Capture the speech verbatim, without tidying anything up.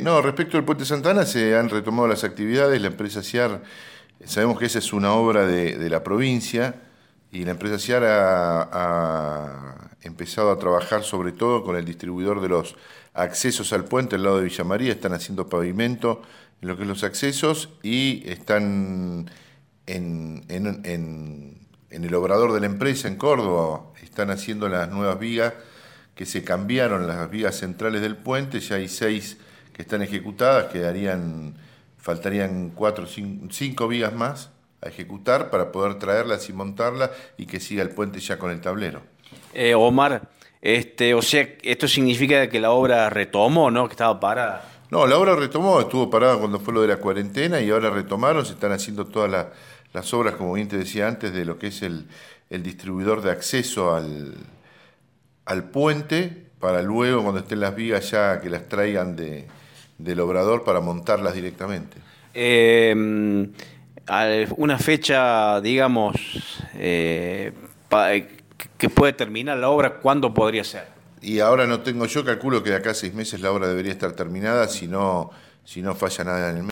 no, respecto al Puente Santa Ana se han retomado las actividades, la empresa SIAR, sabemos que esa es una obra de, de la provincia y la empresa SIAR ha, ha empezado a trabajar sobre todo con el distribuidor de los accesos al puente al lado de Villa María, están haciendo pavimento en lo que es los accesos y están en, en, en, en el obrador de la empresa en Córdoba, están haciendo las nuevas vigas que se cambiaron, las vigas centrales del puente, ya hay seis que están ejecutadas, quedarían, faltarían cuatro, cinco, cinco vigas más a ejecutar para poder traerlas y montarlas y que siga el puente ya con el tablero. Eh, Omar, este, o sea, esto significa que la obra retomó, ¿no? Que estaba parada. No, la obra retomó, estuvo parada cuando fue lo de la cuarentena y ahora retomaron, se están haciendo todas la, las obras, como bien te decía antes, de lo que es el, el distribuidor de acceso al, al puente, para luego cuando estén las vigas ya que las traigan de, del obrador para montarlas directamente. Eh, una fecha, digamos, eh, pa- que puede terminar la obra, ¿cuándo podría ser? Y ahora no tengo, yo calculo que de acá a seis meses la obra debería estar terminada si no, si no falla nada en el medio.